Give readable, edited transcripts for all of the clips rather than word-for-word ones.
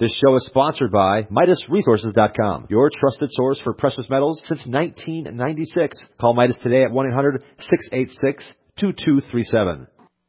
This show is sponsored by MidasResources.com, your trusted source for precious metals since 1996. Call Midas today at 1-800-686-2237.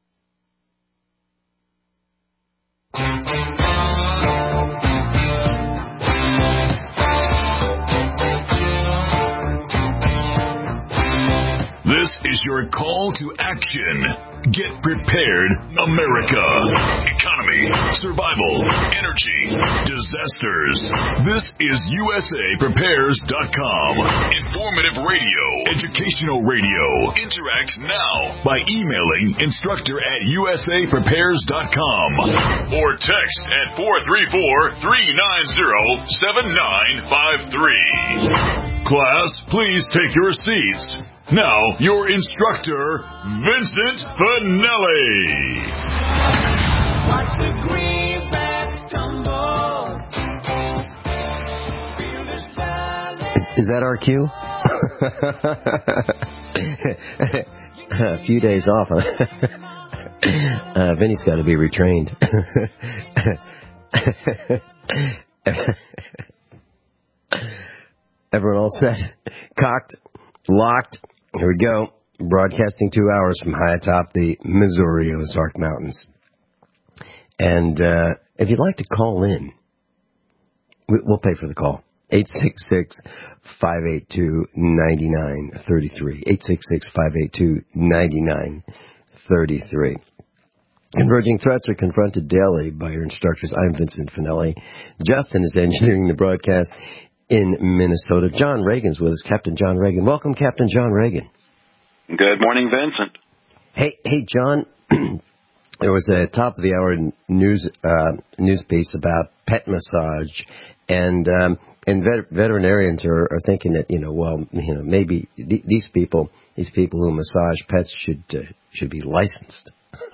This is your call to action. Get prepared, America. Economy, survival, energy, disasters. This is USAPrepares.com. Informative radio, educational radio. Interact now by emailing instructor@USAPrepares.com or text at 434-390-7953. Class, please take your seats. Now, your instructor, Vincent Finelli. Watch the greenbacks tumble. Is that our cue? A few days off. Vinny's got to be retrained. Everyone all set? Cocked? Locked? Here we go. Broadcasting 2 hours from high atop the Missouri Ozark Mountains. And if you'd like to call in, we'll pay for the call. 866-582-9933. 866-582-9933. Converging threats are confronted daily by your instructors. I'm Vincent Finelli. Justin is engineering the broadcast in Minnesota. John Reagan's with us. Captain John Reagan. Welcome, Captain John Reagan. Good morning, Vincent. Hey, John. There was a top of the hour news piece about pet massage, and veterinarians are thinking that maybe these people who massage pets should be licensed.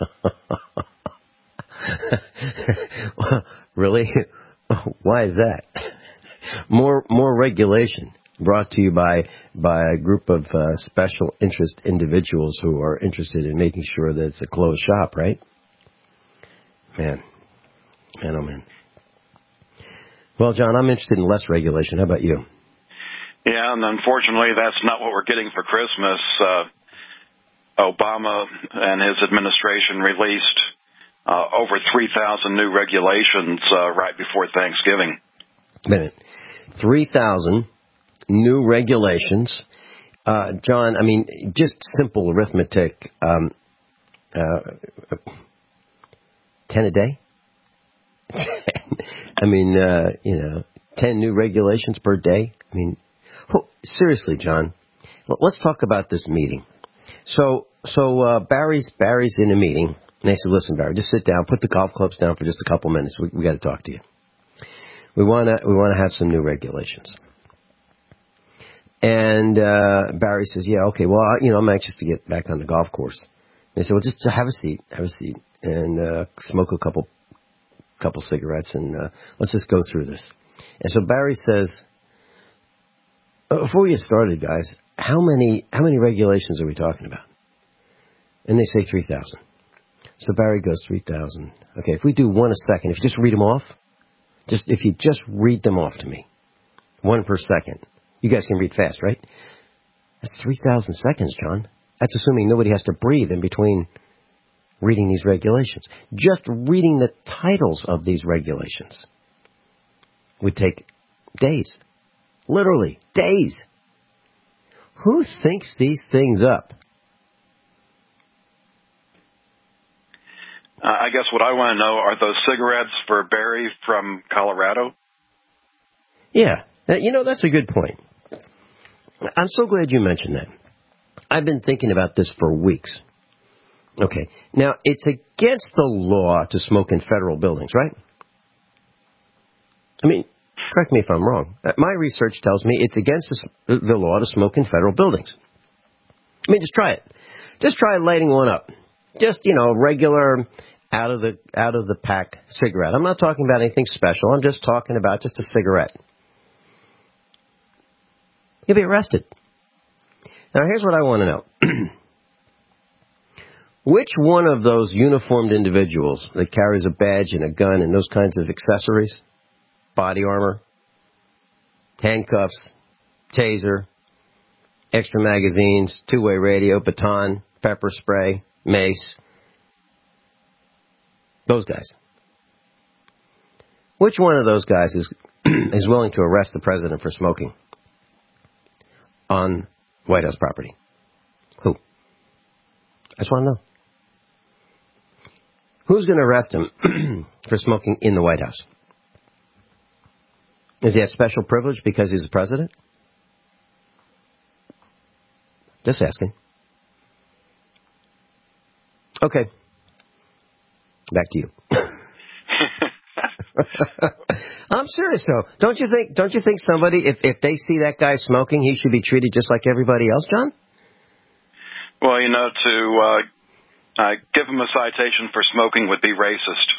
Really? Why is that? More regulation brought to you by a group of special interest individuals who are interested in making sure that it's a closed shop, right? Man, oh man. Well, John, I'm interested in less regulation. How about you? Yeah, and unfortunately, that's not what we're getting for Christmas. Obama and his administration released over 3,000 new regulations right before Thanksgiving. A minute. 3,000 new regulations. John, I mean, just simple arithmetic. 10 a day? I mean, 10 new regulations per day? I mean, seriously, John, let's talk about this meeting. So Barry's in a meeting, and they said, listen, Barry, just sit down, put the golf clubs down for just a couple minutes. We got to talk to you. We want to have some new regulations. And Barry says, yeah, okay, well, I'm anxious to get back on the golf course. They said, well, just have a seat, and smoke a couple cigarettes, and let's just go through this. And so Barry says, before we get started, guys, how many regulations are we talking about? And they say 3,000. So Barry goes, 3,000. Okay, if we do one a second, if you just read them off, if you just read them off to me, one per second. You guys can read fast, right? That's 3,000 seconds, John. That's assuming nobody has to breathe in between reading these regulations. Just reading the titles of these regulations would take days. Literally, days. Who thinks these things up? I guess what I want to know, are those cigarettes for Barry from Colorado? Yeah, that's a good point. I'm so glad you mentioned that. I've been thinking about this for weeks. Okay, now, it's against the law to smoke in federal buildings, right? I mean, correct me if I'm wrong. My research tells me it's against the law to smoke in federal buildings. I mean, just try it. Just try lighting one up. Just, regular out of the pack cigarette. I'm not talking about anything special. I'm just talking about just a cigarette. You'll be arrested. Now, here's what I want to know. Which one of those uniformed individuals that carries a badge and a gun and those kinds of accessories, body armor, handcuffs, taser, extra magazines, two-way radio, baton, pepper spray, mace. Those guys. Which one of those guys is is willing to arrest the president for smoking on White House property? Who? I just want to know. Who's going to arrest him for smoking in the White House? Does he have special privilege because he's the president? Just asking. Okay. Back to you. I'm serious though. Don't you think somebody, if they see that guy smoking, he should be treated just like everybody else, John? Well, to give him a citation for smoking would be racist.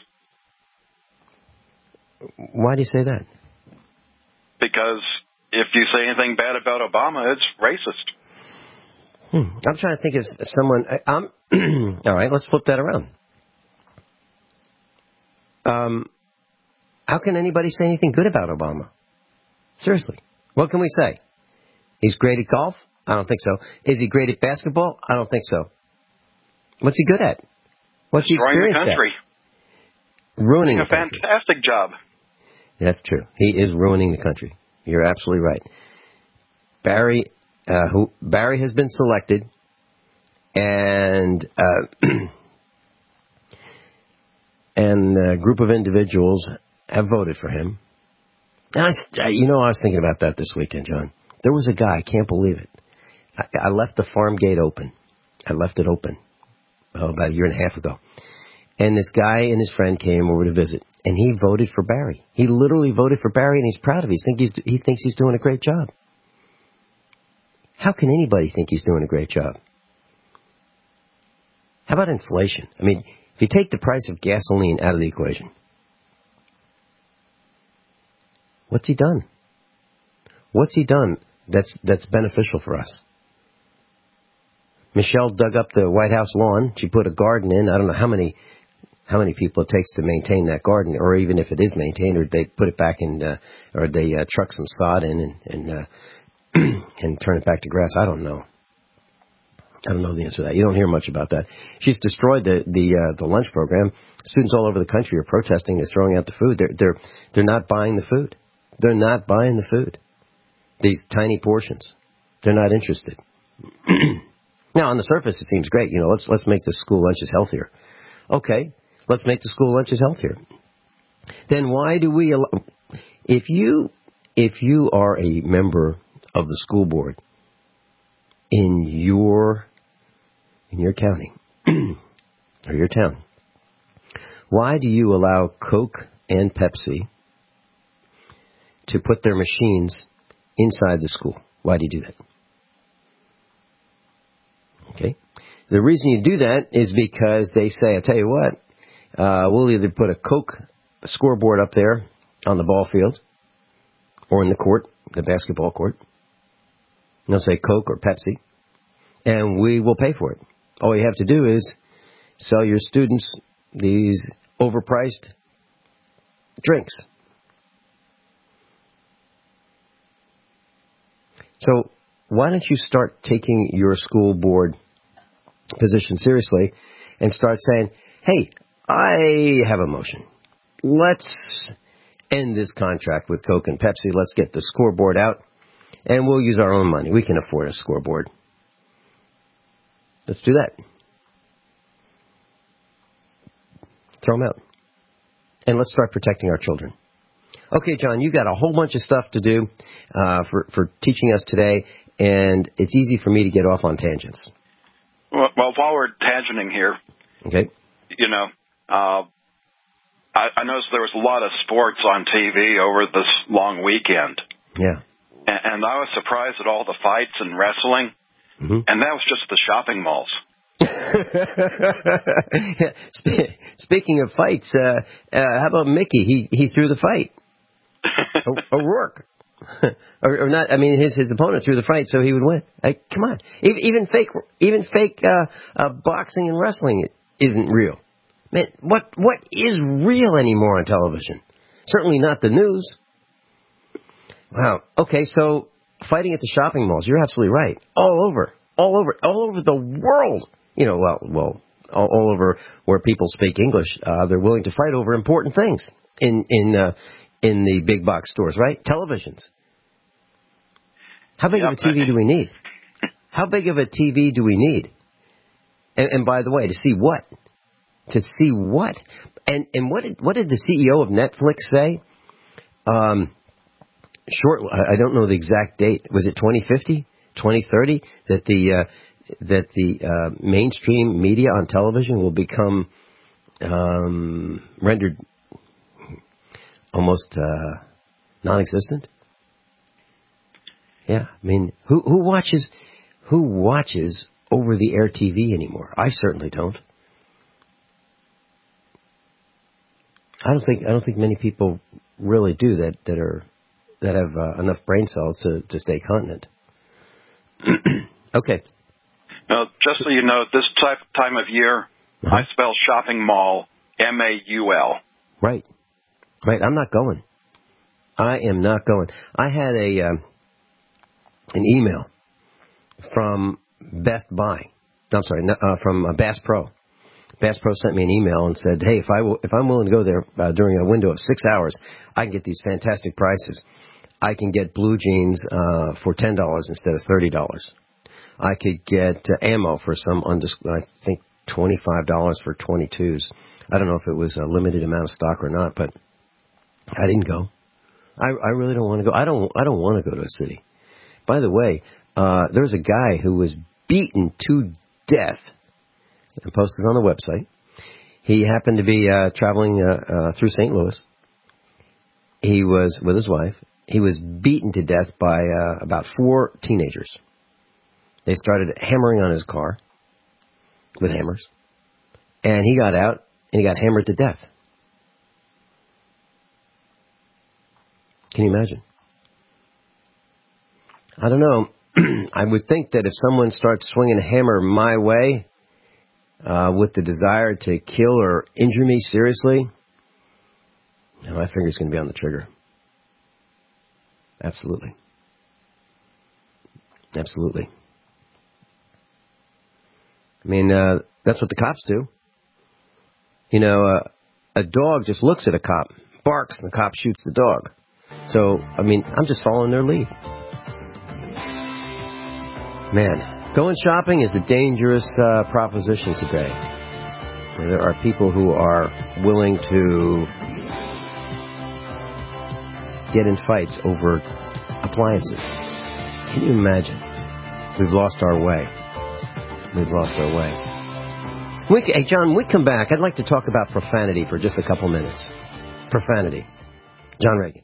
Why do you say that? Because if you say anything bad about Obama, it's racist. I'm trying to think of someone. All right, let's flip that around. How can anybody say anything good about Obama? Seriously. What can we say? He's great at golf? I don't think so. Is he great at basketball? I don't think so. What's he good at? What's he experienced the country. at? Ruining the country. A fantastic job. That's true. He is ruining the country. You're absolutely right. Barry has been selected, and a group of individuals have voted for him. And I was thinking about that this weekend, John. There was a guy, I can't believe it. I left the farm gate open. I left it open about a year and a half ago. And this guy and his friend came over to visit, and he voted for Barry. He literally voted for Barry, and he's proud of it. He thinks he's doing a great job. How can anybody think he's doing a great job? How about inflation? I mean, if you take the price of gasoline out of the equation, what's he done? What's he done that's beneficial for us? Michelle dug up the White House lawn. She put a garden in. I don't know how many people it takes to maintain that garden, or even if it is maintained, or they put it back in, or they truck some sod in and turn it back to grass. I don't know. I don't know the answer to that. You don't hear much about that. She's destroyed the lunch program. Students all over the country are protesting. They're throwing out the food. They're not buying the food. They're not buying the food. These tiny portions. They're not interested. Now, on the surface, it seems great. Let's make the school lunches healthier. Okay, let's make the school lunches healthier. Then why do we allow... If you are a member of the school board in your county or your town, why do you allow Coke and Pepsi to put their machines inside the school? Why do you do that? Okay. The reason you do that is because they say, I tell you what, we'll either put a Coke scoreboard up there on the ball field or in the court, the basketball court. They'll say Coke or Pepsi, and we will pay for it. All you have to do is sell your students these overpriced drinks. So why don't you start taking your school board position seriously and start saying, hey, I have a motion. Let's end this contract with Coke and Pepsi. Let's get the scoreboard out, and we'll use our own money. We can afford a scoreboard. Let's do that. Throw them out. And let's start protecting our children. Okay, John, you got a whole bunch of stuff to do for teaching us today, and it's easy for me to get off on tangents. Well, while we're tangenting here, okay, I noticed there was a lot of sports on TV over this long weekend. Yeah. And I was surprised at all the fights and wrestling, and that was just the shopping malls. Speaking of fights, how about Mickey? He threw the fight. O'Rourke. or not, I mean, his opponent threw the fight so he would win. Come on. Even fake boxing and wrestling isn't real. Man, what is real anymore on television? Certainly not the news. Wow. Okay, so fighting at the shopping malls, you're absolutely right. All over the world. You know, well, all over where people speak English, they're willing to fight over important things in the big box stores, right? Televisions. How big of a TV do we need? How big of a TV do we need? And by the way, to see what? To see what? And what did the CEO of Netflix say? I don't know the exact date. Was it 2050, 2030 that the mainstream media on television will become rendered almost non-existent? Yeah, I mean, who watches over-the-air TV anymore? I certainly don't. I don't think many people really do that have enough brain cells to stay continent. Okay. Now, just so you know, this time of year, I spell shopping mall M-A-U-L. Right. I'm not going. I am not going. I had an email from Best Buy. I'm sorry, from Bass Pro. Bass Pro sent me an email and said, "Hey, if I'm willing to go there during a window of 6 hours, I can get these fantastic prices. I can get blue jeans for $10 instead of $30. I could get ammo for I think $25 for 22s. I don't know if it was a limited amount of stock or not, but I didn't go. I really don't want to go. I don't want to go to a city. By the way, there was a guy who was beaten to death and posted on the website. He happened to be traveling through St. Louis. He was with his wife. He was beaten to death by about 4 teenagers. They started hammering on his car with hammers. And he got out and he got hammered to death. Can you imagine? I don't know. I would think that if someone starts swinging a hammer my way with the desire to kill or injure me seriously, my finger's going to be on the trigger. Absolutely. Absolutely. I mean, that's what the cops do. You know, a dog just looks at a cop, barks, and the cop shoots the dog. So, I mean, I'm just following their lead. Man, going shopping is a dangerous proposition today. There are people who are willing to get in fights over appliances. Can you imagine? We've lost our way. Hey, John, when we come back, I'd like to talk about profanity for just a couple minutes. Profanity. John Reagan.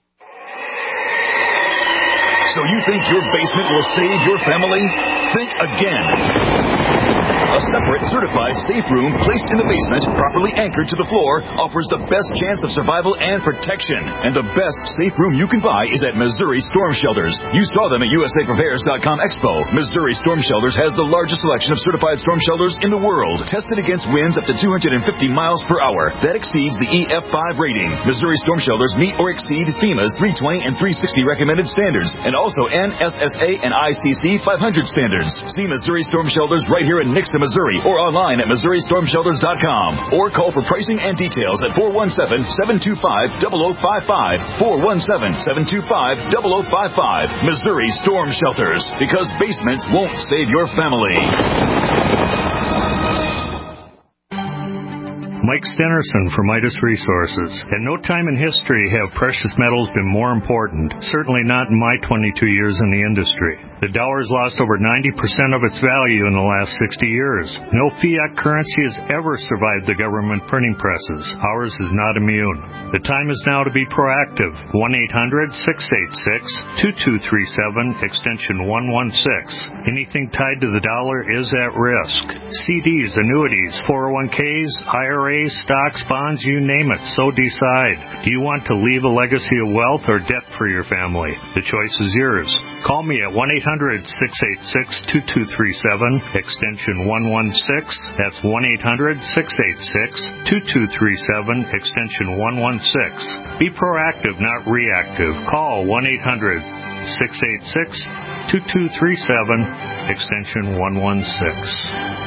So you think your basement will save your family? Think again. A separate certified safe room placed in the basement, properly anchored to the floor, offers the best chance of survival and protection. And the best safe room you can buy is at Missouri Storm Shelters. You saw them at USAPrepares.com Expo. Missouri Storm Shelters has the largest selection of certified storm shelters in the world, tested against winds up to 250 miles per hour. That exceeds the EF5 rating. Missouri Storm Shelters meet or exceed FEMA's 320 and 360 recommended standards, and also NSSA and ICC 500 standards. See Missouri Storm Shelters right here in Nixa, Missouri, or online at MissouriStormShelters.com. Or call for pricing and details at 417-725-0055. 417-725-0055. Missouri Storm Shelters, because basements won't save your family. Mike Stenerson for Midas Resources. At no time in history have precious metals been more important, certainly not in my 22 years in the industry. The dollar has lost over 90% of its value in the last 60 years. No fiat currency has ever survived the government printing presses. Ours is not immune. The time is now to be proactive. 1-800-686-2237, extension 116. Anything tied to the dollar is at risk. CDs, annuities, 401ks, IRAs, IRAs, stocks, bonds, you name it. So decide. Do you want to leave a legacy of wealth or debt for your family? The choice is yours. Call me at 1-800-686-2237, extension 116. That's 1-800-686-2237, extension 116. Be proactive, not reactive. Call 1-800-686-2237, extension 116.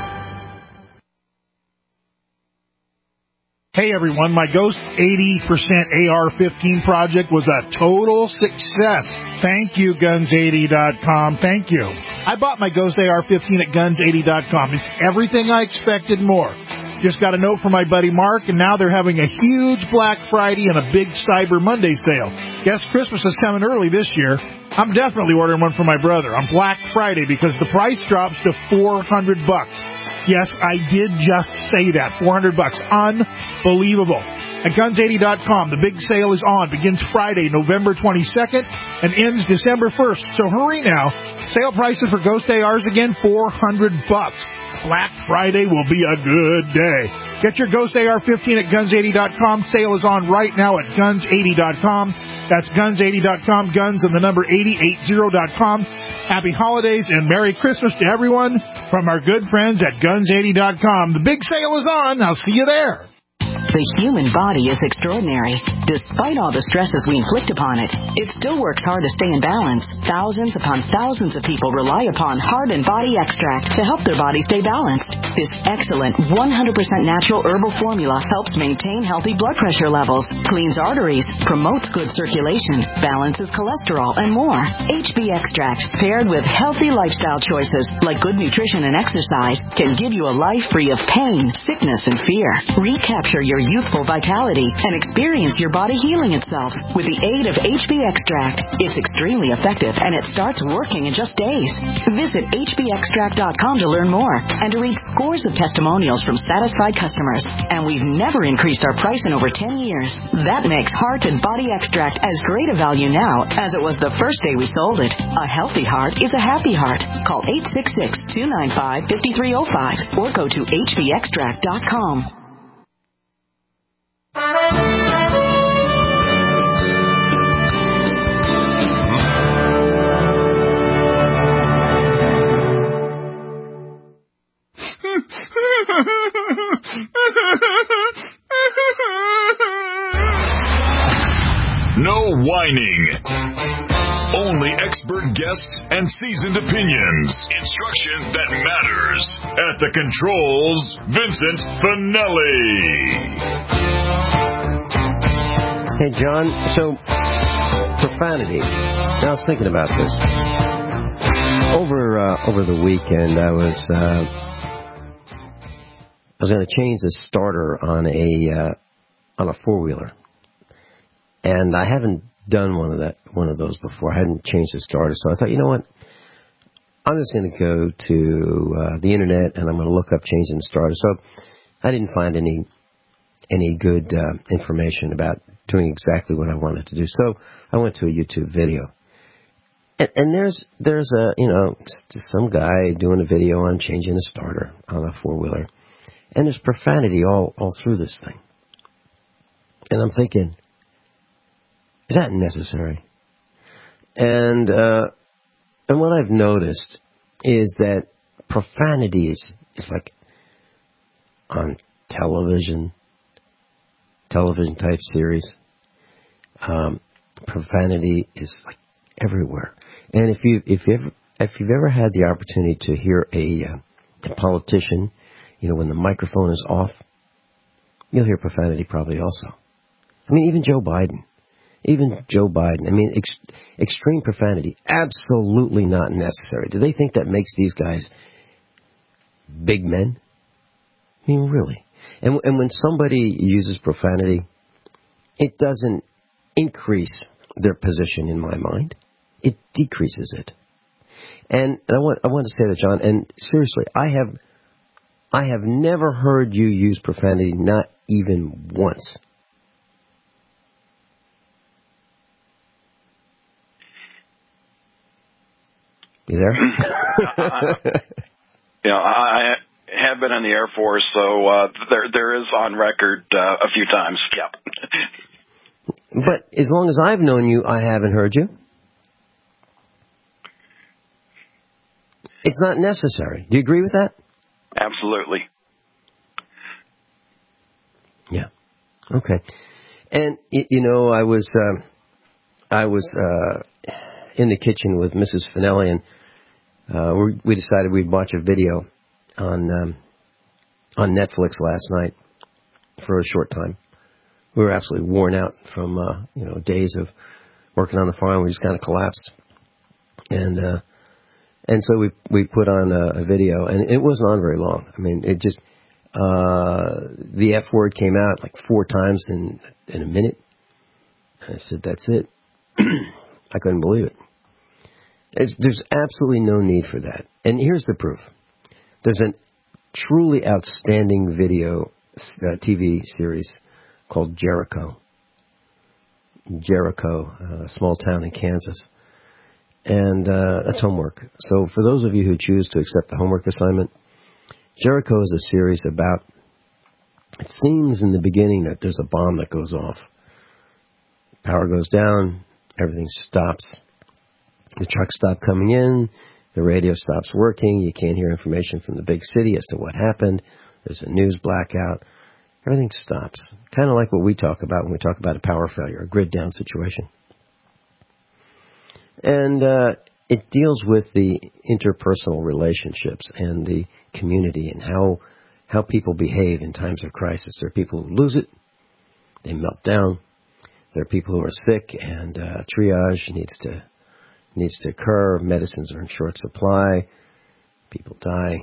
Hey everyone, my Ghost 80% AR-15 project was a total success. Thank you, Guns80.com. Thank you. I bought my Ghost AR-15 at Guns80.com. It's everything I expected more. Just got a note from my buddy Mark, and now they're having a huge Black Friday and a big Cyber Monday sale. Guess Christmas is coming early this year. I'm definitely ordering one for my brother on Black Friday because the price drops to $400. Yes, I did just say that. $400. Unbelievable. At Guns80.com, the big sale is on. Begins Friday, November 22nd, and ends December 1st. So hurry now. Sale prices for Ghost ARs again, $400. Black Friday will be a good day. Get your Ghost AR-15 at Guns80.com. Sale is on right now at Guns80.com. That's Guns80.com. Guns and the number 8080.com. Happy holidays and Merry Christmas to everyone from our good friends at Guns80.com. The big sale is on. I'll see you there. The human body is extraordinary. Despite all the stresses we inflict upon it, it still works hard to stay in balance. Thousands upon thousands of people rely upon Heart and Body Extract to help their body stay balanced. This excellent 100% natural herbal formula helps maintain healthy blood pressure levels, cleans arteries, promotes good circulation, balances cholesterol, and more. HB Extract, paired with healthy lifestyle choices like good nutrition and exercise, can give you a life free of pain, sickness, and fear. Recapture your youthful vitality and experience your body healing itself with the aid of HB Extract. It's extremely effective and it starts working in just days. Visit hbextract.com to learn more and to read scores of testimonials from satisfied customers. And we've never increased our price in over 10 years. That makes Heart and Body Extract as great a value now as it was the first day we sold it. A healthy heart is a happy heart. Call 866-295-5305 or go to hbextract.com. No whining. Only expert guests and seasoned opinions. Instruction that matters. At the controls, Vincent Finelli. Hey, John. So, profanity. I was thinking about this. Over the weekend, I was going to change the starter on a 4-wheeler. And I haven't done one of those before. I hadn't changed the starter, so I thought, you know what? I'm just going to go to the internet and I'm going to look up changing the starter. So I didn't find any good information about doing exactly what I wanted to do. So I went to a YouTube video, and there's a some guy doing a video on changing the starter on a 4-wheeler, and there's profanity all through this thing, and I'm thinking, is that necessary? And what I've noticed is that profanity is like on television type series. Profanity is like everywhere. And if you've ever had the opportunity to hear a politician, when the microphone is off, you'll hear profanity probably also. I mean, even Joe Biden. I mean, extreme profanity, absolutely not necessary. Do they think that makes these guys big men? I mean, really. And when somebody uses profanity, it doesn't increase their position in my mind. It decreases it. And I want to say that, John, and seriously, I have never heard you use profanity, not even once. You there? have been in the Air Force, so there is on record a few times. Yep. But as long as I've known you, I haven't heard you. It's not necessary. Do you agree with that? Absolutely. Yeah. Okay. And you know, I was in the kitchen with Mrs. Finelli, and we decided we'd watch a video on Netflix last night for a short time. We were absolutely worn out from days of working on the farm. We just kind of collapsed, and so we put on a video, and it wasn't on very long. I mean, it just the F word came out like 4 times in a minute. And I said, "That's it." I couldn't believe it. There's absolutely no need for that. And here's the proof. There's a truly outstanding TV series called Jericho. Jericho, a small town in Kansas. And that's homework. So for those of you who choose to accept the homework assignment, Jericho is a series about, it seems in the beginning that there's a bomb that goes off. Power goes down, everything stops. The trucks stop coming in, the radio stops working, you can't hear information from the big city as to what happened, there's a news blackout, everything stops. Kind of like what we talk about when we talk about a power failure, a grid down situation. And it deals with the interpersonal relationships and the community and how people behave in times of crisis. There are people who lose it, they melt down. There are people who are sick, and triage needs to occur. Medicines are in short supply. People die.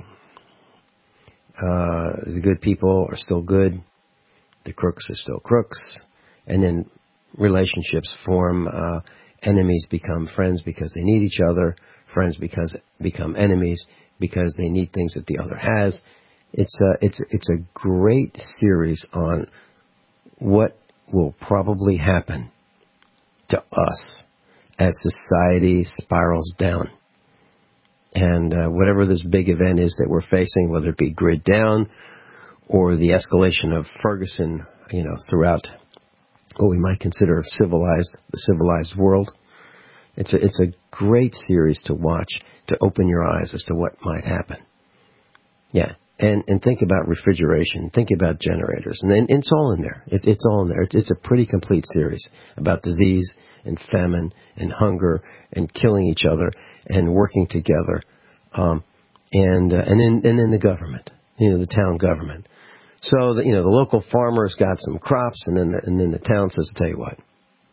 The good people are still good. The crooks are still crooks. And then relationships form. Enemies become friends because they need each other. Friends become enemies because they need things that the other has. It's a great series on what will probably happen to us as society spirals down. And whatever this big event is that we're facing, whether it be grid down or the escalation of Ferguson, throughout what we might consider the civilized world, it's a great series to watch, to open your eyes as to what might happen. Yeah. And think about refrigeration. Think about generators. And it's all in there. It's all in there. It's a pretty complete series about disease and famine and hunger and killing each other and working together. And then the government, the town government. So, the local farmer's got some crops, and then the town says, "Tell you what,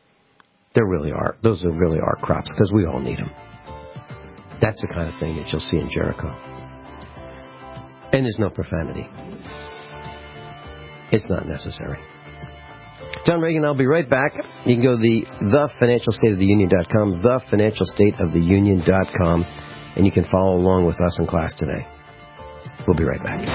those really are crops because we all need them." That's the kind of thing that you'll see in Jericho. And there's no profanity. It's not necessary. John Reagan, I'll be right back. You can go to thefinancialstateoftheunion.com, thefinancialstateoftheunion.com, and you can follow along with us in class today. We'll be right back.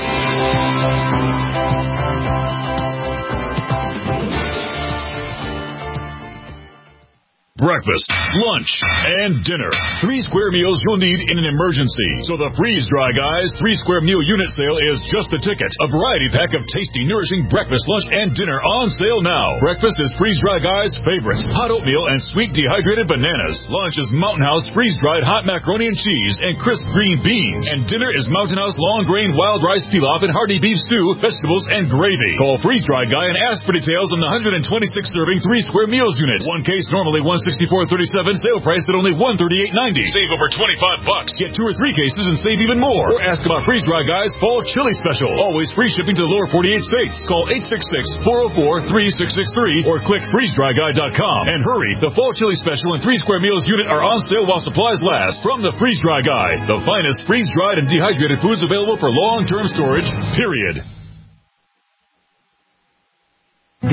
Breakfast, lunch, and dinner. 3 square meals you'll need in an emergency. So the Freeze Dry Guys 3 square meal unit sale is just a ticket. A variety pack of tasty, nourishing breakfast, lunch, and dinner on sale now. Breakfast is Freeze Dry Guys' favorite. Hot oatmeal and sweet dehydrated bananas. Lunch is Mountain House freeze-dried hot macaroni and cheese and crisp green beans. And dinner is Mountain House long grain wild rice pilaf and hearty beef stew, vegetables, and gravy. Call Freeze Dry Guy and ask for details on the 126 serving 3 square meals unit. One case normally $164.37, sale price at only $138.90. Save over $25. Get 2 or 3 cases and save even more. Or ask about Freeze Dry Guys Fall Chili Special. Always free shipping to the lower 48 states. Call 866-404-3663 or click freezedryguy.com. And hurry, the Fall Chili Special and 3 square meals unit are on sale while supplies last. From the Freeze Dry Guy, the finest freeze-dried and dehydrated foods available for long-term storage, period. The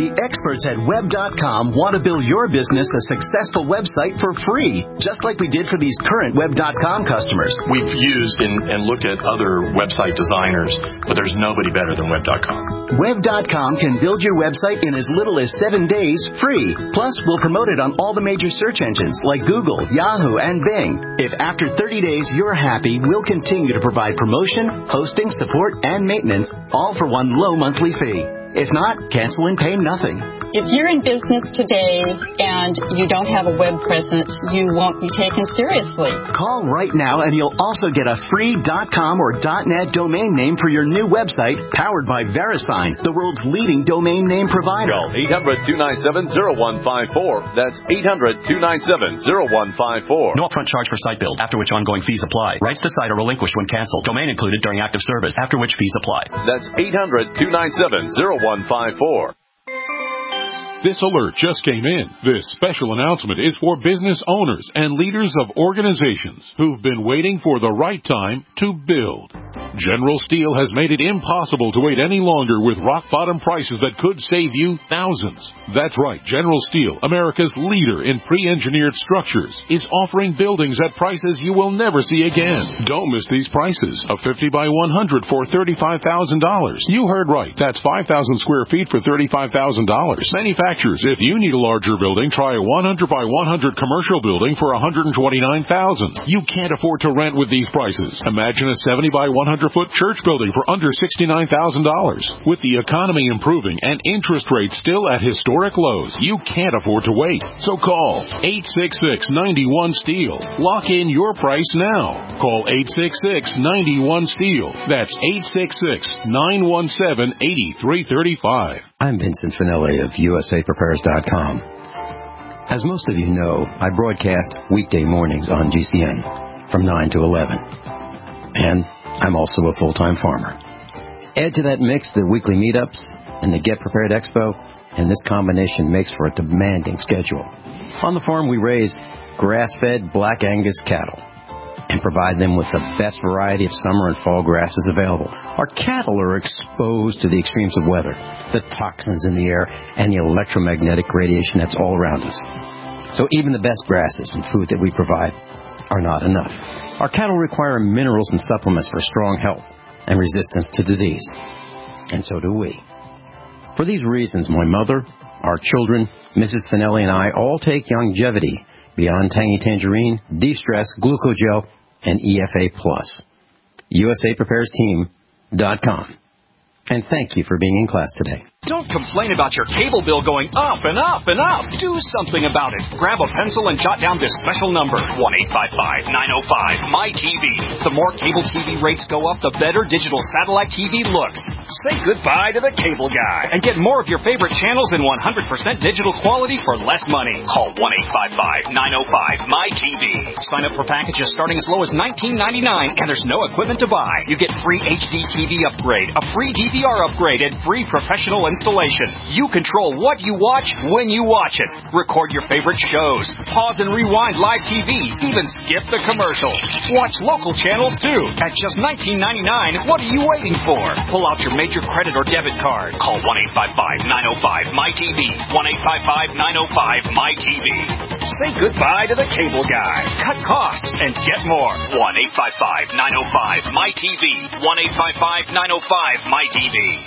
The experts at Web.com want to build your business a successful website for free, just like we did for these current Web.com customers. We've used and looked at other website designers, but there's nobody better than Web.com. Web.com can build your website in as little as 7 days free. Plus, we'll promote it on all the major search engines like Google, Yahoo, and Bing. If after 30 days you're happy, we'll continue to provide promotion, hosting, support, and maintenance, all for one low monthly fee. If not, cancel and pay nothing. If you're in business today and you don't have a web presence, you won't be taken seriously. Call right now and you'll also get a free .com or .net domain name for your new website powered by VeriSign, the world's leading domain name provider. Call 800-297-0154. That's 800-297-0154. No upfront charge for site build, after which ongoing fees apply. Rights to site are relinquished when canceled. Domain included during active service, after which fees apply. That's 800-297-0154. This alert just came in. This special announcement is for business owners and leaders of organizations who've been waiting for the right time to build. General Steel has made it impossible to wait any longer with rock-bottom prices that could save you thousands. That's right. General Steel, America's leader in pre-engineered structures, is offering buildings at prices you will never see again. Don't miss these prices. A 50 by 100 for $35,000. You heard right. That's 5,000 square feet for $35,000. Manufacturers, if you need a larger building, try a 100 by 100 commercial building for $129,000. You can't afford to rent with these prices. Imagine a 70 by 100-foot church building for under $69,000. With the economy improving and interest rates still at historic lows, you can't afford to wait. So call 866-91-STEEL. Lock in your price now. Call 866-91-STEEL. That's 866-917-8335. I'm Vincent Finelli of USAPrepares.com. As most of you know, I broadcast weekday mornings on GCN from 9 to 11. And I'm also a full-time farmer. Add to that mix the weekly meetups and the Get Prepared Expo, and this combination makes for a demanding schedule. On the farm, we raise grass-fed Black Angus cattle and provide them with the best variety of summer and fall grasses available. Our cattle are exposed to the extremes of weather, the toxins in the air, and the electromagnetic radiation that's all around us. So even the best grasses and food that we provide are not enough. Our cattle require minerals and supplements for strong health and resistance to disease. And so do we. For these reasons, my mother, our children, Mrs. Finelli, and I all take Longevity, Beyond Tangy Tangerine, De-Stress, Glucogel, and EFA Plus. USAPreparesTeam.com. And thank you for being in class today. Don't complain about your cable bill going up and up and up. Do something about it. Grab a pencil and jot down this special number, 1-855-905-MY-TV. The more cable TV rates go up, the better digital satellite TV looks. Say goodbye to the cable guy and get more of your favorite channels in 100% digital quality for less money. Call 1-855-905-MY-TV. Sign up for packages starting as low as $19.99, and there's no equipment to buy. You get free HD TV upgrade, a free DVR upgrade, and free professional installation. You control what you watch when you watch it. Record your favorite shows. Pause and rewind live TV. Even skip the commercials. Watch local channels too. At just $19.99, what are you waiting for? Pull out your major credit or debit card. Call 1-855-905-MY-TV. 1-855-905-MY-TV. Say goodbye to the cable guy. Cut costs and get more. 1-855-905-MY-TV. 1-855-905-MY-TV.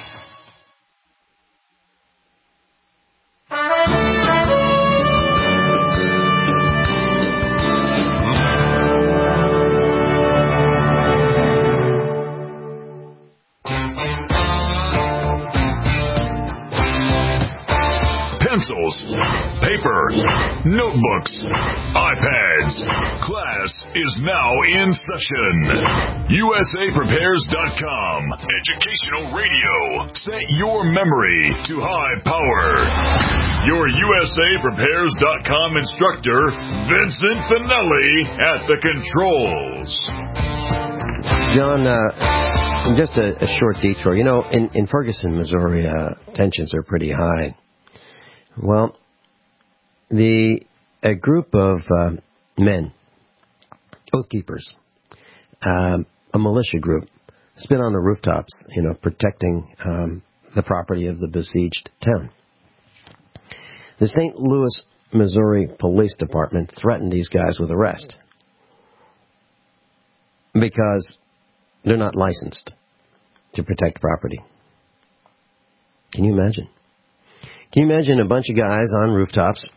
Pencils, paper, notebooks, iPads. Class is now in session. USAPrepares.com. Educational radio. Set your memory to high power. Your USAPrepares.com instructor, Vincent Finelli, at the controls. John, just a short detour. You know, in Ferguson, Missouri, tensions are pretty high. Well, a group of men, oath keepers, a militia group, has been on the rooftops, protecting the property of the besieged town. The St. Louis, Missouri Police Department threatened these guys with arrest because they're not licensed to protect property. Can you imagine? Can you imagine a bunch of guys on rooftops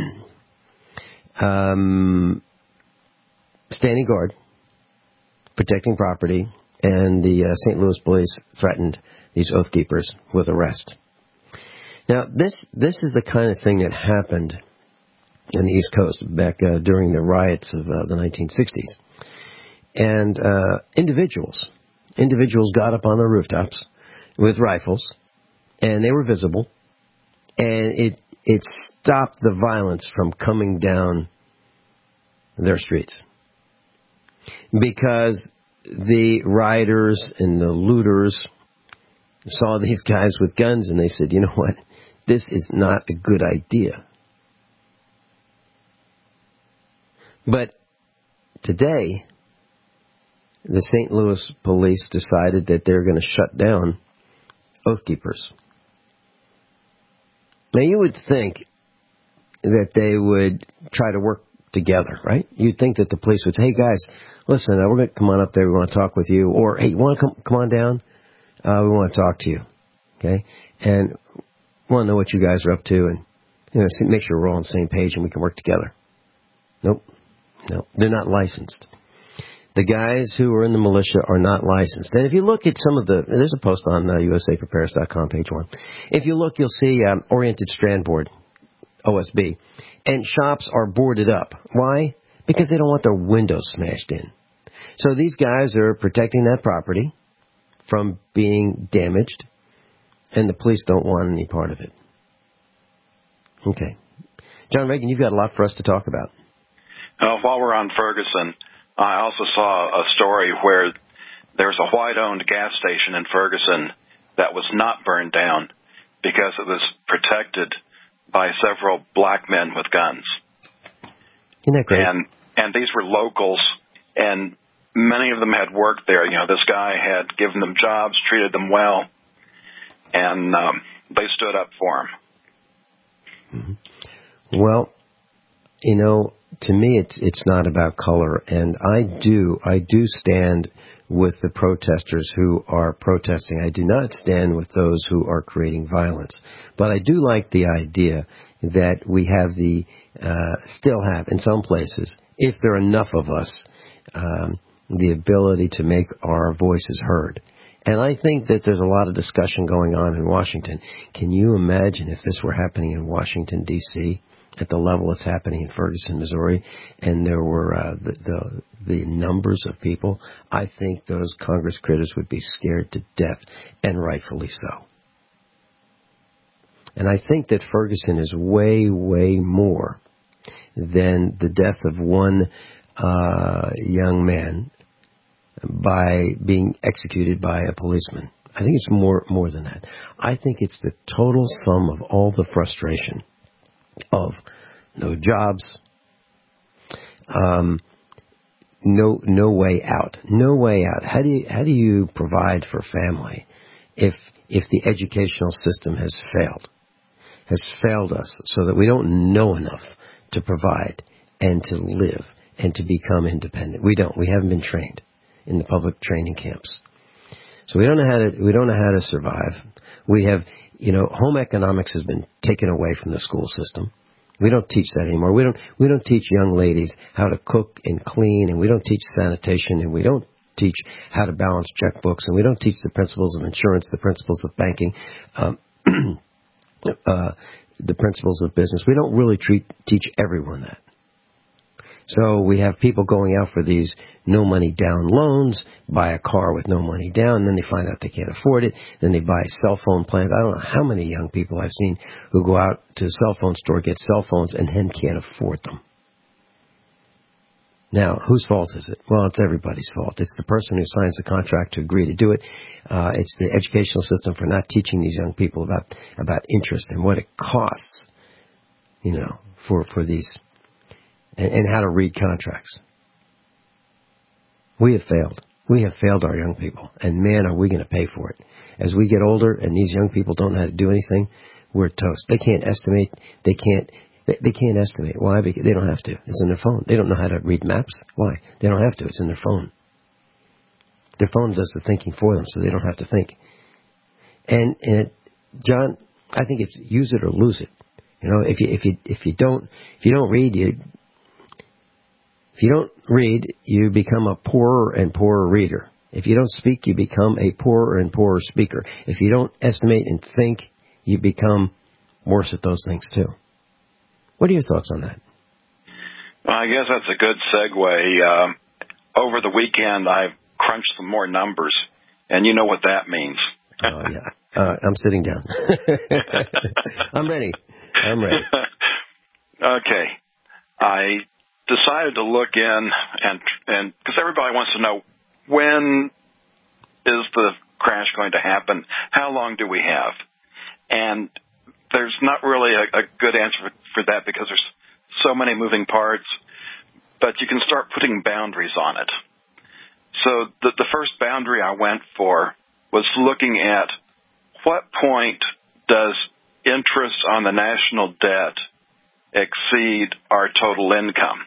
standing guard, protecting property, and the St. Louis police threatened these Oath Keepers with arrest? Now, this is the kind of thing that happened in the East Coast back during the riots of the 1960s. And individuals got up on the rooftops with rifles, and they were visible, and it stopped the violence from coming down their streets. Because the rioters and the looters saw these guys with guns, and they said, you know what, this is not a good idea. But today, the St. Louis police decided that they're going to shut down Oath Keepers. Now, you would think that they would try to work together, right? You'd think that the police would say, hey, guys, listen, we're going to come on up there. We want to talk with you. Or, hey, you want to come on down? We want to talk to you, okay? And we want to know what you guys are up to and make sure we're all on the same page and we can work together. Nope. No, they're not licensed. The guys who are in the militia are not licensed. And if you look at some of there's a post on USAPrepares.com, page 1. If you look, you'll see Oriented Strand Board, OSB. And shops are boarded up. Why? Because they don't want their windows smashed in. So these guys are protecting that property from being damaged, and the police don't want any part of it. Okay. John Reagan, you've got a lot for us to talk about. While we're on Ferguson, I also saw a story where there's a white-owned gas station in Ferguson that was not burned down because it was protected by several black men with guns. Isn't that great? And these were locals, and many of them had worked there. This guy had given them jobs, treated them well, and they stood up for him. Mm-hmm. Well, to me, it's not about color, and I do stand with the protesters who are protesting. I do not stand with those who are creating violence, but I do like the idea that we have still have in some places, if there are enough of us, the ability to make our voices heard. And I think that there's a lot of discussion going on in Washington. Can you imagine if this were happening in Washington, D.C., at the level it's happening in Ferguson, Missouri, and there were the numbers of people? I think those Congress critters would be scared to death, and rightfully so. And I think that Ferguson is way, way more than the death of one young man by being executed by a policeman. I think it's more than that. I think it's the total sum of all the frustration of no jobs, no way out. No way out. How do you provide for family if the educational system has failed us so that we don't know enough to provide and to live and to become independent? We haven't been trained in the public training camps. So we don't know how to survive. We have, home economics has been taken away from the school system. We don't teach that anymore. We don't teach young ladies how to cook and clean, and we don't teach sanitation, and we don't teach how to balance checkbooks, and we don't teach the principles of insurance, the principles of banking, the principles of business. We don't really teach everyone that. So we have people going out for these no money down loans, buy a car with no money down, and then they find out they can't afford it. Then they buy cell phone plans. I don't know how many young people I've seen who go out to the cell phone store, get cell phones, and then can't afford them. Now, whose fault is it? Well, it's everybody's fault. It's the person who signs the contract to agree to do it. It's the educational system for not teaching these young people about interest and what it costs, for these, and how to read contracts. We have failed. We have failed our young people, and man, are we going to pay for it. As we get older and these young people don't know how to do anything, we're toast. They can't estimate. They can't estimate. Why? Because they don't have to. It's in their phone. They don't know how to read maps. Why? They don't have to. It's in their phone. Their phone does the thinking for them, so they don't have to think. And John, I think it's use it or lose it. You know, if you don't read, you become a poorer and poorer reader. If you don't speak, you become a poorer and poorer speaker. If you don't estimate and think, you become worse at those things too. What are your thoughts on that? Well, I guess that's a good segue. Over the weekend, I crunched some more numbers, and you know what that means. Oh, yeah. I'm sitting down. I'm ready. Okay. I decided to look in, and because everybody wants to know, when is the crash going to happen? How long do we have? And there's not really a good answer for that because there's so many moving parts, but you can start putting boundaries on it. So the first boundary I went for was looking at what point does interest on the national debt exceed our total income?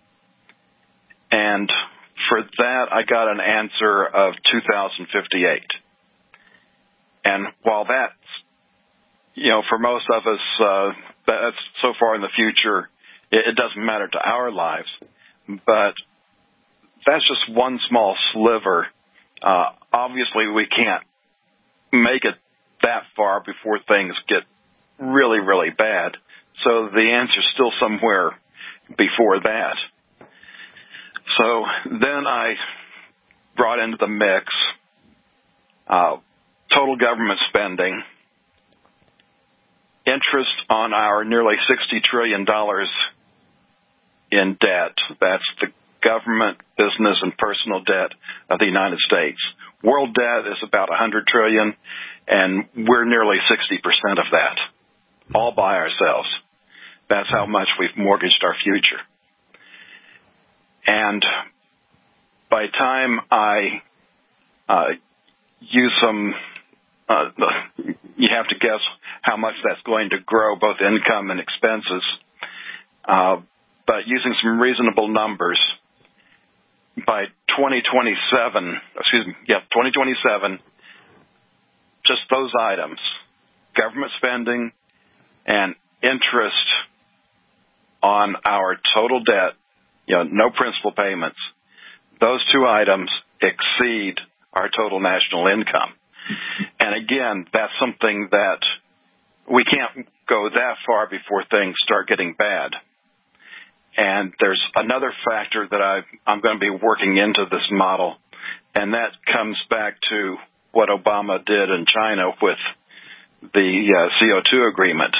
And for that, I got an answer of 2058. And while that's, for most of us, that's so far in the future, it doesn't matter to our lives. But that's just one small sliver. Obviously, we can't make it that far before things get really, really bad. So the answer's still somewhere before that. So then I brought into the mix total government spending, interest on our nearly $60 trillion in debt. That's the government, business, and personal debt of the United States. World debt is about $100 trillion, and we're nearly 60% of that, all by ourselves. That's how much we've mortgaged our future. And by the time I use some, you have to guess how much that's going to grow, both income and expenses. But using some reasonable numbers, by 2027, just those items, government spending and interest on our total debt, no principal payments, those two items exceed our total national income. And again, that's something that we can't go that far before things start getting bad. And there's another factor that I'm going to be working into this model, and that comes back to what Obama did in China with the CO2 agreement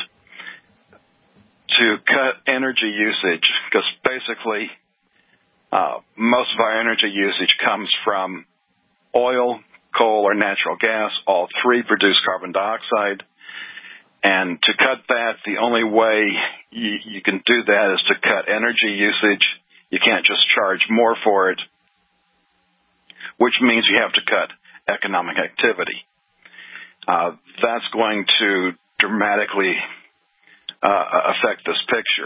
to cut energy usage, because basically most of our energy usage comes from oil, coal, or natural gas. All three produce carbon dioxide. And to cut that, the only way you can do that is to cut energy usage. You can't just charge more for it, which means you have to cut economic activity. That's going to dramatically affect this picture.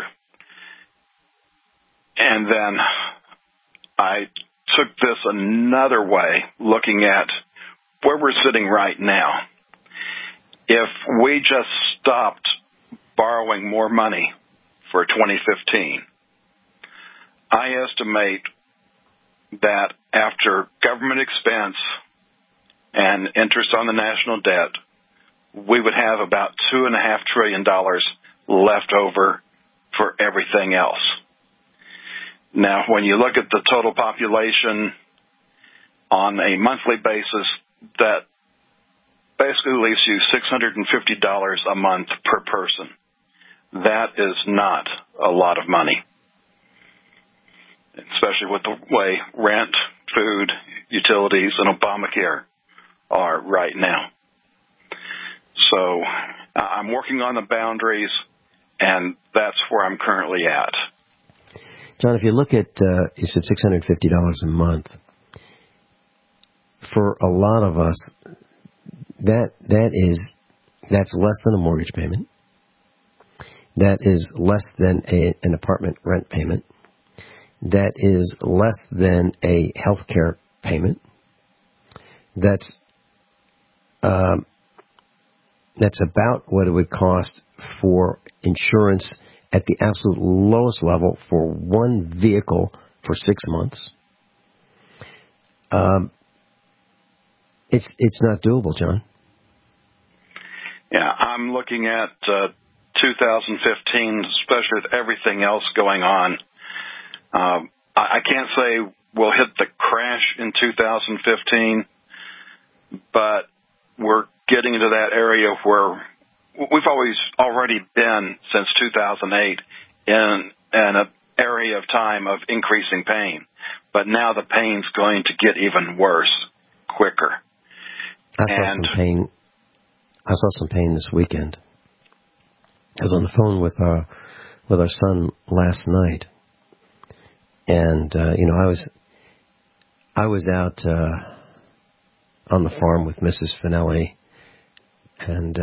And then I took this another way, looking at where we're sitting right now. If we just stopped borrowing more money for 2015, I estimate that after government expense and interest on the national debt, we would have about $2.5 trillion left over for everything else. Now, when you look at the total population on a monthly basis, that basically leaves you $650 a month per person. That is not a lot of money, especially with the way rent, food, utilities, and Obamacare are right now. So I'm working on the boundaries, and that's where I'm currently at. John, if you look at, you said $650 a month. For a lot of us, that is That's less than a mortgage payment. That is less than an apartment rent payment. That is less than a health care payment. That's about what it would cost for insurance at the absolute lowest level for one vehicle for 6 months. It's not doable, John. Yeah, I'm looking at 2015, especially with everything else going on. I can't say we'll hit the crash in 2015, but we're getting into that area where we've already been since 2008 in an area of time of increasing pain. But now the pain's going to get even worse, quicker. I saw some pain this weekend. I was on the phone with our son last night, and I was out on the farm with Mrs. Finelli, and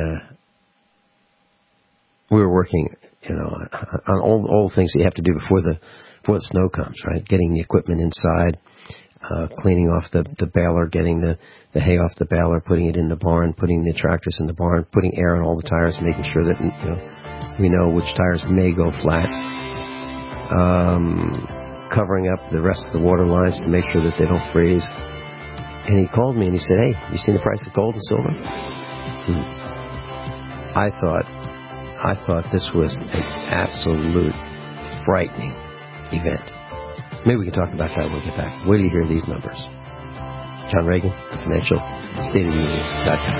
we were working, on all the things that you have to do before the snow comes, right? Getting the equipment inside, cleaning off the baler, getting the hay off the baler, putting it in the barn, putting the tractors in the barn, putting air on all the tires, making sure that we know which tires may go flat, covering up the rest of the water lines to make sure that they don't freeze. And he called me and he said, "Hey, you seen the price of gold and silver?" I thought this was an absolute frightening event. Maybe we can talk about that when we get back. Wait till you hear these numbers. John Reagan, Financial State of the Union.com.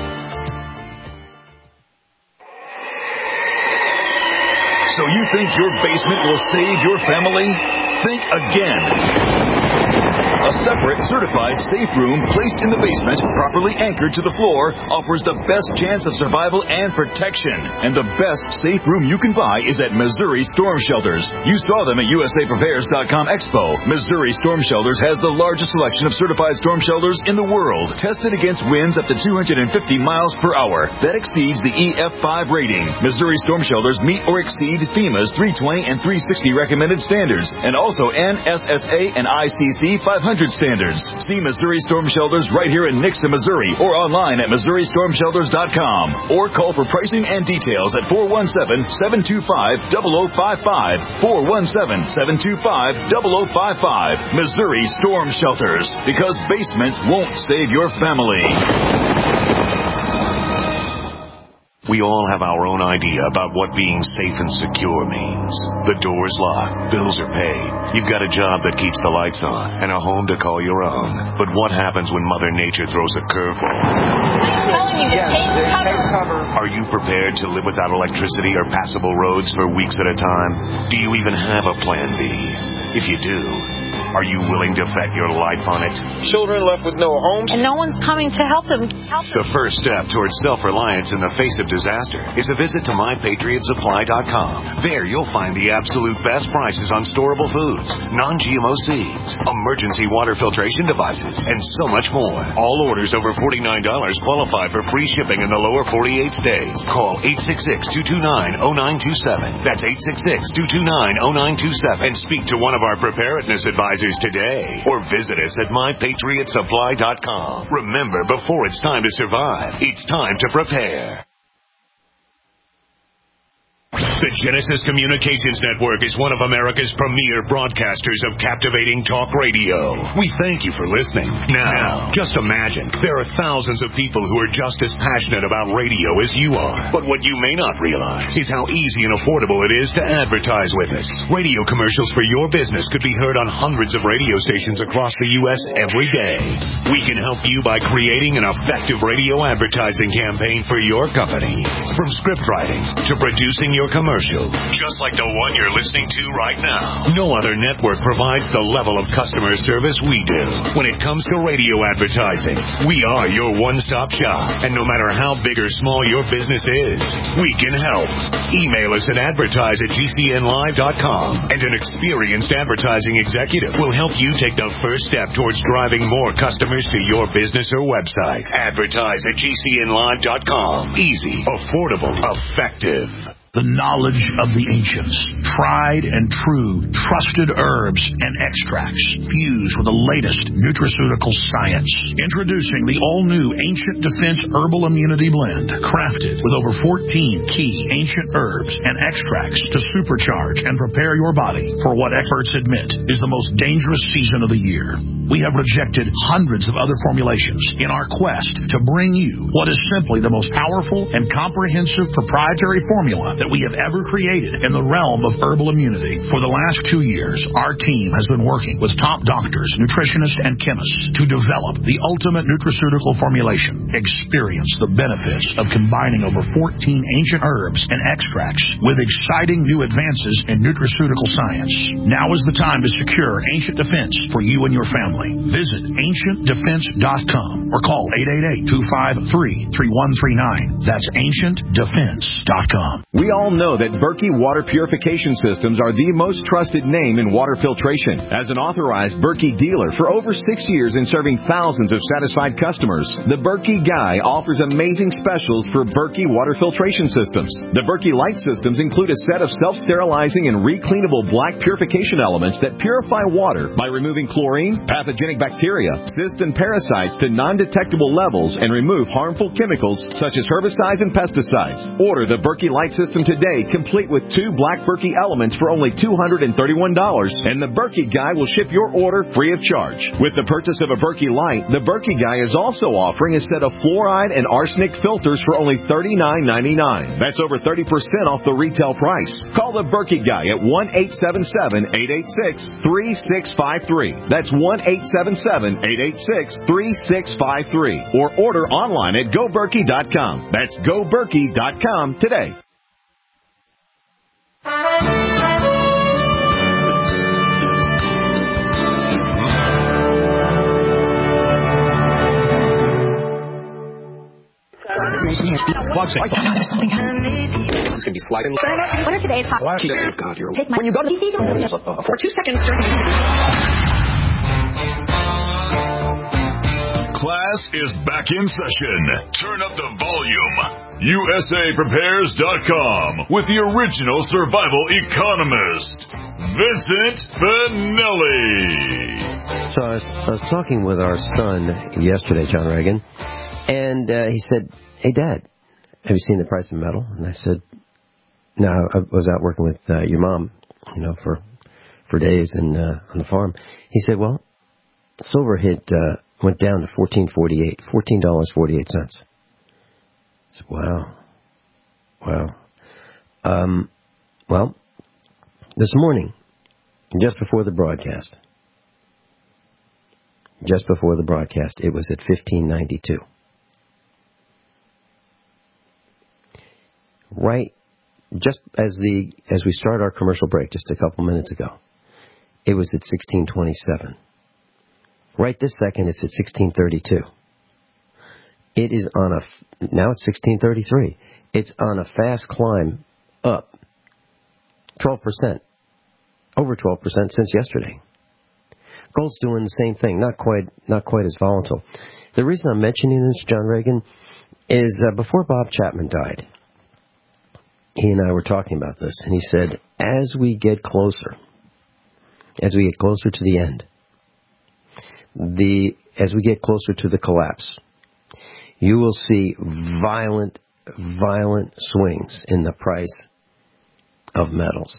So you think your basement will save your family? Think again. A separate, certified safe room placed in the basement, properly anchored to the floor, offers the best chance of survival and protection. And the best safe room you can buy is at Missouri Storm Shelters. You saw them at USAPrepares.com Expo. Missouri Storm Shelters has the largest selection of certified storm shelters in the world, tested against winds up to 250 miles per hour. That exceeds the EF5 rating. Missouri Storm Shelters meet or exceed FEMA's 320 and 360 recommended standards, and also NSSA and ICC 500 standards. See Missouri Storm Shelters right here in Nixa, Missouri, or online at MissouriStormShelters.com, or call for pricing and details at 417-725-0055, 417-725-0055. Missouri Storm Shelters, because basements won't save your family. We all have our own idea about what being safe and secure means. The door's locked, bills are paid, you've got a job that keeps the lights on, and a home to call your own. But what happens when Mother Nature throws a curveball? I'm telling you to take cover. Are you prepared to live without electricity or passable roads for weeks at a time? Do you even have a plan B? If you do, are you willing to bet your life on it? Children left with no homes, and no one's coming to help them. The first step towards self-reliance in the face of disaster is a visit to MyPatriotSupply.com. There you'll find the absolute best prices on storable foods, non-GMO seeds, emergency water filtration devices, and so much more. All orders over $49 qualify for free shipping in the lower 48 states. Call 866-229-0927. That's 866-229-0927 and speak to one of our preparedness advisors today, or visit us at MyPatriotSupply.com. Remember, before it's time to survive, it's time to prepare. The Genesis Communications Network is one of America's premier broadcasters of captivating talk radio. We thank you for listening. Now, just imagine, there are thousands of people who are just as passionate about radio as you are. But what you may not realize is how easy and affordable it is to advertise with us. Radio commercials for your business could be heard on hundreds of radio stations across the U.S. every day. We can help you by creating an effective radio advertising campaign for your company. From script writing to producing your commercial, commercial, just like the one you're listening to right now. No other network provides the level of customer service we do. When it comes to radio advertising, we are your one-stop shop. And no matter how big or small your business is, we can help. Email us at advertise@gcnlive.com, and an experienced advertising executive will help you take the first step towards driving more customers to your business or website. Advertise@gcnlive.com. Easy, affordable, effective. The knowledge of the ancients, tried and true, trusted herbs and extracts fused with the latest nutraceutical science. Introducing the all-new Ancient Defense Herbal Immunity Blend, crafted with over 14 key ancient herbs and extracts to supercharge and prepare your body for what experts admit is the most dangerous season of the year. We have rejected hundreds of other formulations in our quest to bring you what is simply the most powerful and comprehensive proprietary formula that we have ever created in the realm of herbal immunity. For the last 2 years, our team has been working with top doctors, nutritionists, and chemists to develop the ultimate nutraceutical formulation. Experience the benefits of combining over 14 ancient herbs and extracts with exciting new advances in nutraceutical science. Now is the time to secure Ancient Defense for you and your family. Visit AncientDefense.com or call 888-253-3139. That's AncientDefense.com. We all know that Berkey Water Purification Systems are the most trusted name in water filtration. As an authorized Berkey dealer for over 6 years and serving thousands of satisfied customers, the Berkey Guy offers amazing specials for Berkey Water Filtration Systems. The Berkey Light Systems include a set of self-sterilizing and recleanable black purification elements that purify water by removing chlorine, pathogenic bacteria, cysts, and parasites to non-detectable levels and remove harmful chemicals such as herbicides and pesticides. Order the Berkey Light System today, complete with 2 black Berkey elements for only $231, and the Berkey Guy will ship your order free of charge. With the purchase of a Berkey Light, the Berkey Guy is also offering a set of fluoride and arsenic filters for only $39.99. That's over 30% off the retail price. Call the Berkey Guy at 1-877-886-3653. That's 1-877-886-3653. Or order online at GoBerkey.com. That's GoBerkey.com today. It's going to be sliding. What are today's hot? God, you're take my, when you go to for 2 seconds. Class is back in session. Turn up the volume. USAPrepares.com with the original survival economist, Vincent Finelli. So I was talking with our son yesterday, John Reagan, and he said, "Hey, Dad, have you seen the price of metal?" And I said, "No, I was out working with your mom, for days and on the farm." He said, "Well, silver went down to $14.48. I said, "Wow. Well, this morning, just before the broadcast, it was at $15.92. Right, just as we start our commercial break, just a couple minutes ago, it was at $16.27. Right this second, it's at $16.32. It is now it's $16.33. It's on a fast climb up 12%, over 12% since yesterday. Gold's doing the same thing, not quite as volatile. The reason I'm mentioning this, John Reagan, is before Bob Chapman died, he and I were talking about this, and he said, as we get closer to the end, as we get closer to the collapse, you will see violent swings in the price of metals.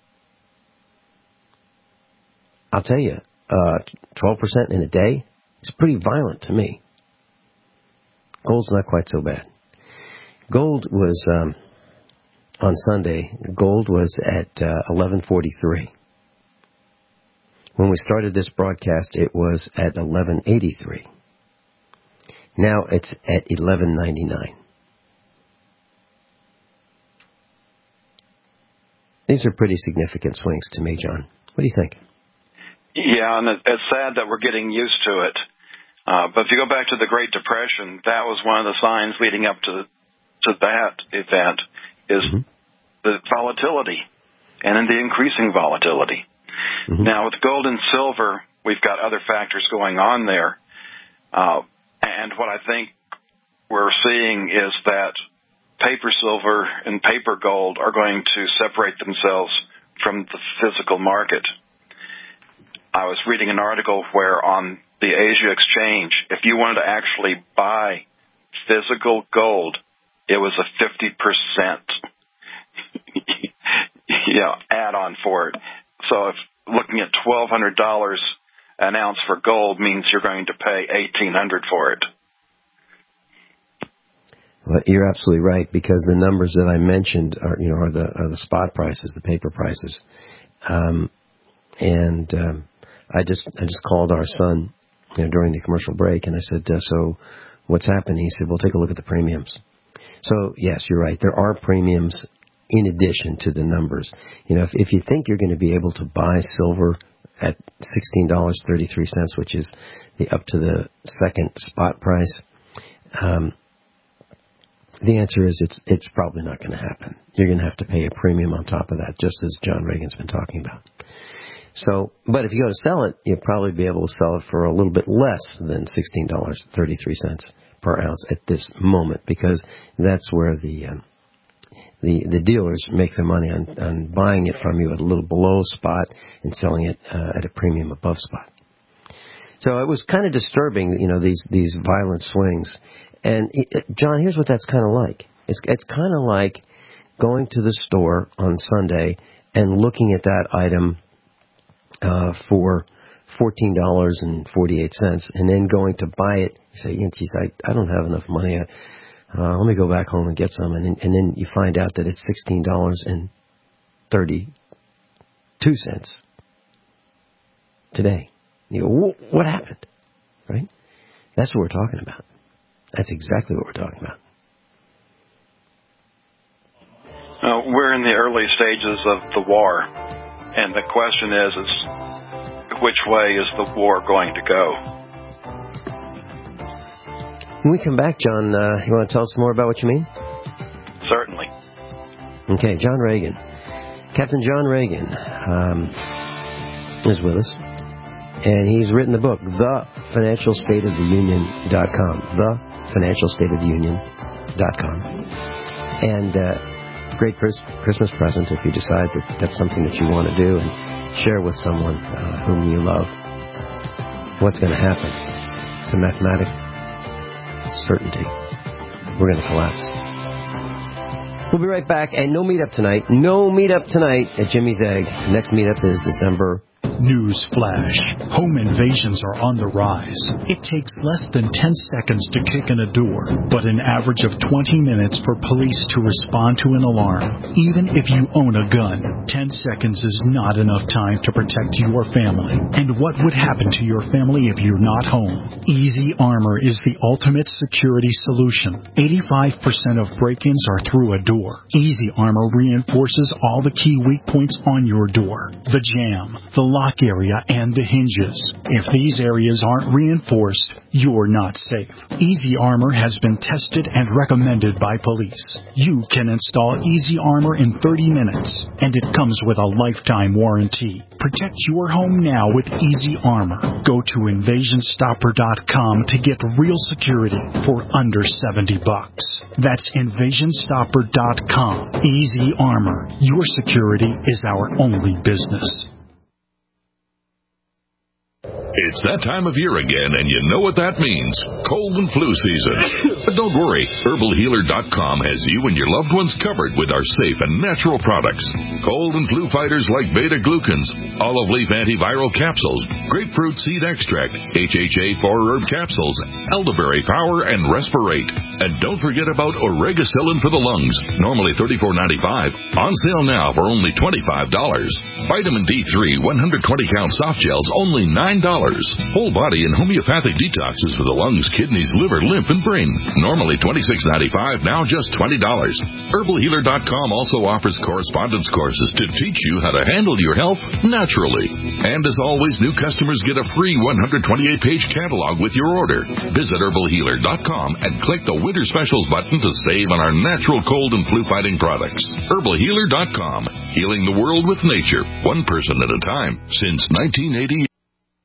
I'll tell you, 12% in a day is pretty violent to me. Gold's not quite so bad. Gold was, on Sunday, gold was at $11.43. When we started this broadcast, it was at $11.83. Now it's at $11.99. These are pretty significant swings to me, John. What do you think? Yeah, and it's sad that we're getting used to it. But if you go back to the Great Depression, that was one of the signs leading up to that event is the volatility and the increasing volatility. Now, with gold and silver, we've got other factors going on there. And what I think we're seeing is that paper silver and paper gold are going to separate themselves from the physical market. I was reading an article where on the Asia Exchange, if you wanted to actually buy physical gold, it was a 50% add-on for it. So if looking at $1,200 an ounce for gold means you're going to pay $1,800 for it. Well, you're absolutely right, because the numbers that I mentioned are the spot prices, the paper prices, I just called our son during the commercial break, and I said, so what's happening? He said, well, take a look at the premiums. So yes, you're right. There are premiums in addition to the numbers. If you think you're going to be able to buy silver at $16.33, which is up to the second spot price, the answer is it's probably not going to happen. You're going to have to pay a premium on top of that, just as John Reagan's been talking about. So, but if you go to sell it, you'll probably be able to sell it for a little bit less than $16.33 per ounce at this moment, because that's where the dealers make their money on buying it from you at a little below spot and selling it at a premium above spot. So it was kind of disturbing, these violent swings. And John, here's what that's kind of like. It's kind of like going to the store on Sunday and looking at that item for $14.48, and then going to buy it. You say, geez, I don't have enough money. Let me go back home and get some. And then you find out that it's $16.32 today. You go, what happened? Right? That's what we're talking about. That's exactly what we're talking about. We're in the early stages of the war, and the question is which way is the war going to go? When we come back, John, you want to tell us more about what you mean? Certainly. Okay, John Reagan. Captain John Reagan is with us, and he's written the book, TheFinancialStateOfTheUnion.com. TheFinancialStateOfTheUnion.com. And great Christmas present if you decide that that's something that you want to do and share with someone whom you love. What's going to happen? It's a mathematical certainty. We're going to collapse. We'll be right back. And no meetup tonight. No meetup tonight at Jimmy's Egg. Next meetup is December. News flash. Home invasions are on the rise. It takes less than 10 seconds to kick in a door, but an average of 20 minutes for police to respond to an alarm. Even if you own a gun, 10 seconds is not enough time to protect your family. And what would happen to your family if you're not home? Easy Armor is the ultimate security solution. 85% of break-ins are through a door. Easy Armor reinforces all the key weak points on your door. The jamb, the lock area, and the hinges. If these areas aren't reinforced, you're not safe. Easy Armor has been tested and recommended by police. You can install Easy Armor in 30 minutes, and it comes with a lifetime warranty. Protect your home now with Easy Armor. Go to InvasionStopper.com to get real security for under $70. That's InvasionStopper.com. Easy Armor. Your security is our only business. It's that time of year again, and you know what that means. Cold and flu season. But don't worry. HerbalHealer.com has you and your loved ones covered with our safe and natural products. Cold and flu fighters like beta-glucans, olive leaf antiviral capsules, grapefruit seed extract, HHA 4-herb capsules, elderberry power, and Respirate. And don't forget about Oregacillin for the lungs, normally $34.95. On sale now for only $25. Vitamin D3 120-count soft gels, only $9. Whole body and homeopathic detoxes for the lungs, kidneys, liver, lymph, and brain. Normally $26.95, now just $20. HerbalHealer.com also offers correspondence courses to teach you how to handle your health naturally. And as always, new customers get a free 128-page catalog with your order. Visit HerbalHealer.com and click the Winter Specials button to save on our natural cold and flu-fighting products. HerbalHealer.com, healing the world with nature, one person at a time, since 1980.